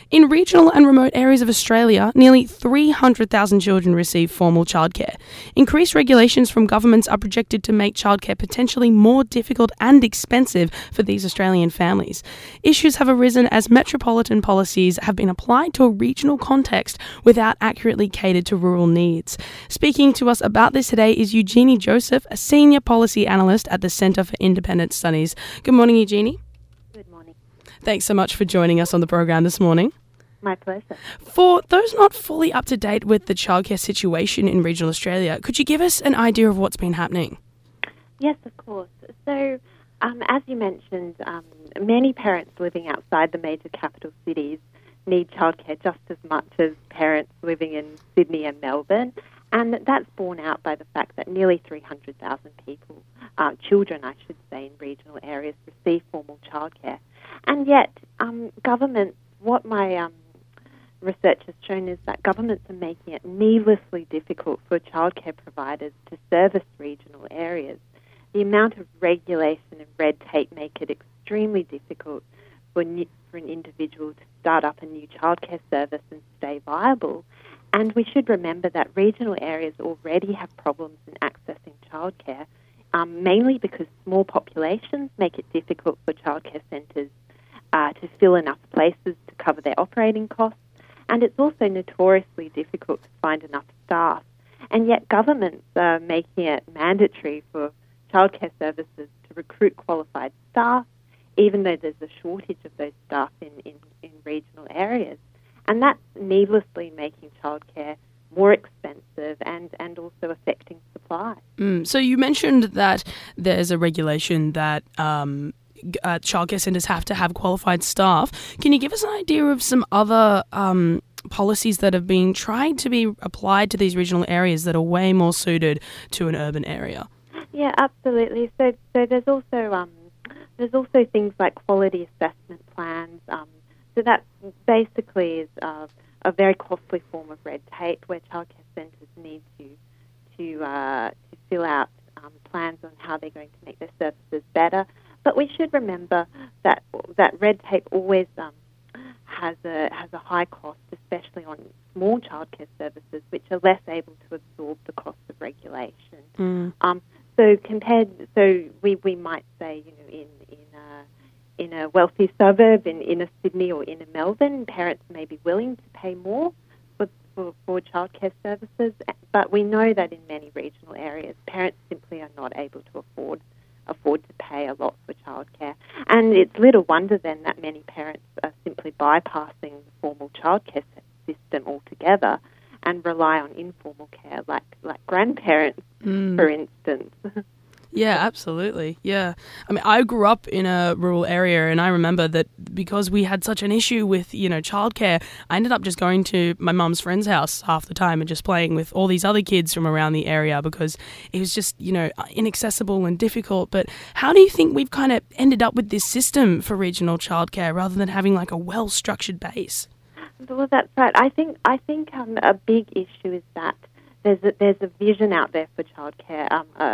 In regional and remote areas of Australia, nearly 300,000 children receive formal childcare. Increased regulations from governments are projected to make childcare potentially more difficult and expensive for these Australian families. Issues have arisen as metropolitan policies have been applied to a regional context without accurately catered to rural needs. Speaking to us about this today is Eugenie Joseph, a senior policy analyst at the Centre for Independent Studies. Good morning, Eugenie. Good morning. Thanks so much for joining us on the program this morning. My pleasure. For those not fully up to date with the childcare situation in regional Australia, could you give us an idea of what's been happening? Yes, of course. So, as you mentioned, many parents living outside the major capital cities need childcare just as much as parents living in Sydney and Melbourne, and that's borne out by the fact that nearly 300,000 people, children I should say, in regional areas receive formal childcare. And yet, what my research has shown is that governments are making it needlessly difficult for childcare providers to service regional areas. The amount of regulation and red tape make it extremely difficult for an individual to start up a new childcare service and stay viable. And we should remember that regional areas already have problems in accessing childcare, mainly because small populations make it difficult for childcare centres to fill enough places to cover their operating costs. And it's also notoriously difficult to find enough staff. And yet governments are making it mandatory for childcare services to recruit qualified staff, even though there's a shortage of those staff in regional areas. And that's needlessly making childcare more expensive and also affecting supply. So you mentioned that there's a regulation that childcare centres have to have qualified staff. Can you give us an idea of some other policies that have been tried to be applied to these regional areas that are way more suited to an urban area? Yeah, absolutely. So there's also things like quality assessment plans. So that basically is a very costly form of red tape where childcare centres need to fill out plans on how they're going to make their services better. But we should remember that red tape always has a high cost, especially on small childcare services, which are less able to absorb the cost of regulation. So we might say, in a wealthy suburb, in a Sydney or in a Melbourne, parents may be willing to pay more for childcare services, but we know that in many regional areas, parents simply are not able to afford to pay a lot for childcare. And it's little wonder then that many parents are simply bypassing the formal childcare system altogether and rely on informal care, like grandparents, for instance. Yeah, absolutely. Yeah. I mean, I grew up in a rural area and I remember that because we had such an issue with, childcare, I ended up just going to my mum's friend's house half the time and just playing with all these other kids from around the area because it was just, inaccessible and difficult. But how do you think we've kind of ended up with this system for regional childcare rather than having like a well-structured base? Well, that's right. I think a big issue is that there's a vision out there for childcare.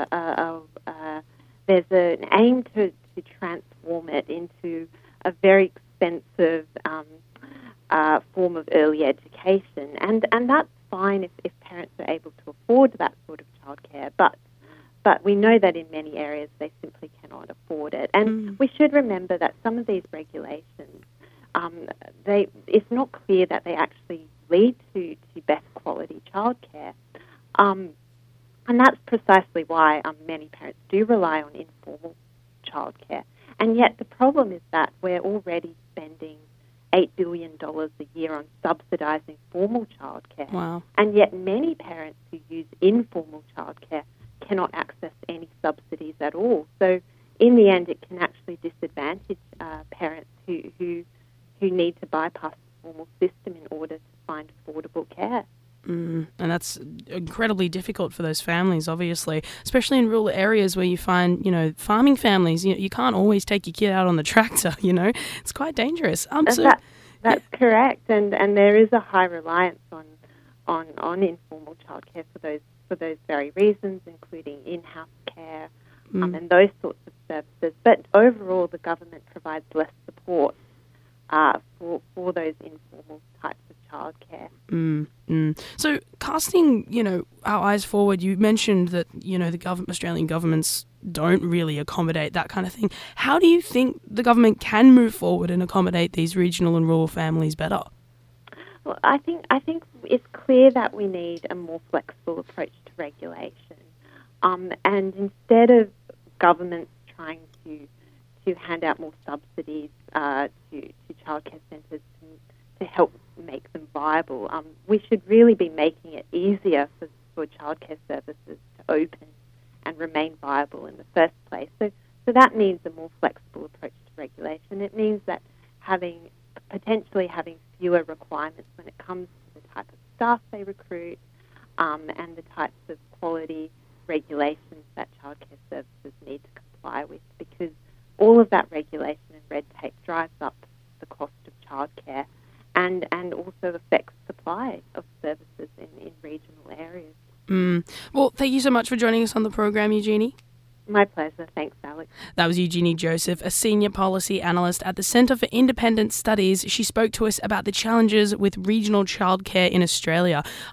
There's an aim to transform it into a very expensive form of early education, and that's fine if parents are able to afford that sort of childcare. But we know that in many areas they simply cannot afford it, and we should remember that some of these regulations, it's not clear that they actually lead to best quality childcare. And that's precisely why many parents do rely on informal childcare. And yet the problem is that we're already spending $8 billion a year on subsidising formal childcare. Wow. And yet many parents who use informal childcare cannot access any subsidies at all. So in the end, it can actually disadvantage parents who need to bypass the formal system in order to find affordable care. And that's incredibly difficult for those families, obviously, especially in rural areas where you find, farming families. You can't always take your kid out on the tractor, It's quite dangerous. That's correct, and there is a high reliance on informal childcare for those very reasons, including in-house care and those sorts of services. But overall, the government provides less support for those informal types of childcare. So, casting, our eyes forward, you mentioned that, the Australian governments don't really accommodate that kind of thing. How do you think the government can move forward and accommodate these regional and rural families better? Well, I think it's clear that we need a more flexible approach to regulation, and instead of governments trying to hand out more subsidies to childcare centres to help make them viable, we should really be making it easier for childcare services to open and remain viable in the first place. So that means a more flexible approach to regulation. It means that potentially having fewer requirements when it comes to the type of staff they recruit, and the types of quality regulations that childcare services need to comply with, because all of that regulation and red tape drives up the cost of childcare and also affects supply of services in regional areas. Well, thank you so much for joining us on the program, Eugenie. My pleasure. Thanks, Alex. That was Eugenie Joseph, a senior policy analyst at the Centre for Independent Studies. She spoke to us about the challenges with regional childcare in Australia.